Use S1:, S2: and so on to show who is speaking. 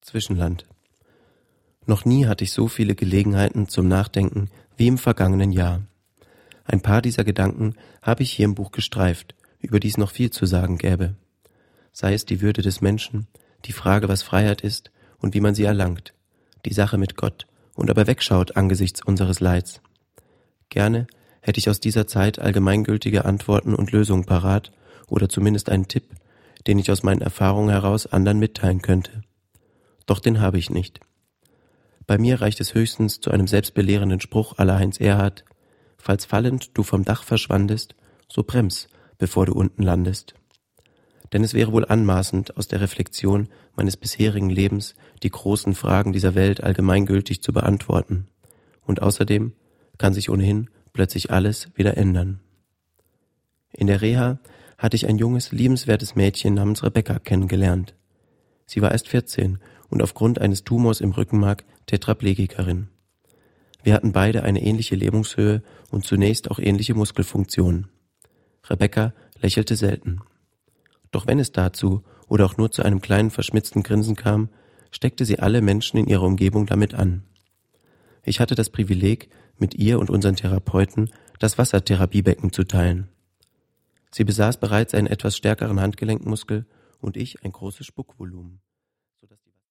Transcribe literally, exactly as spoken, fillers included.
S1: Zwischenland. Noch nie hatte ich so viele Gelegenheiten zum Nachdenken wie im vergangenen Jahr. Ein paar dieser Gedanken habe ich hier im Buch gestreift, über die es noch viel zu sagen gäbe. Sei es die Würde des Menschen, die Frage, was Freiheit ist und wie man sie erlangt, die Sache mit Gott und ob er wegschaut angesichts unseres Leids. Gerne hätte ich aus dieser Zeit allgemeingültige Antworten und Lösungen parat oder zumindest einen Tipp, den ich aus meinen Erfahrungen heraus anderen mitteilen könnte. Doch den habe ich nicht. Bei mir reicht es höchstens zu einem selbstbelehrenden Spruch à la Heinz Erhardt: Falls fallend du vom Dach verschwandest, so brems, bevor du unten landest. Denn es wäre wohl anmaßend, aus der Reflexion meines bisherigen Lebens die großen Fragen dieser Welt allgemeingültig zu beantworten. Und außerdem kann sich ohnehin plötzlich alles wieder ändern. In der Reha hatte ich ein junges, liebenswertes Mädchen namens Rebecca kennengelernt. Sie war erst vierzehn und aufgrund eines Tumors im Rückenmark Tetraplegikerin. Wir hatten beide eine ähnliche Lähmungshöhe und zunächst auch ähnliche Muskelfunktionen. Rebecca lächelte selten. Doch wenn es dazu oder auch nur zu einem kleinen verschmitzten Grinsen kam, steckte sie alle Menschen in ihrer Umgebung damit an. Ich hatte das Privileg, mit ihr und unseren Therapeuten das Wassertherapiebecken zu teilen. Sie besaß bereits einen etwas stärkeren Handgelenkmuskel und ich ein großes Spuckvolumen.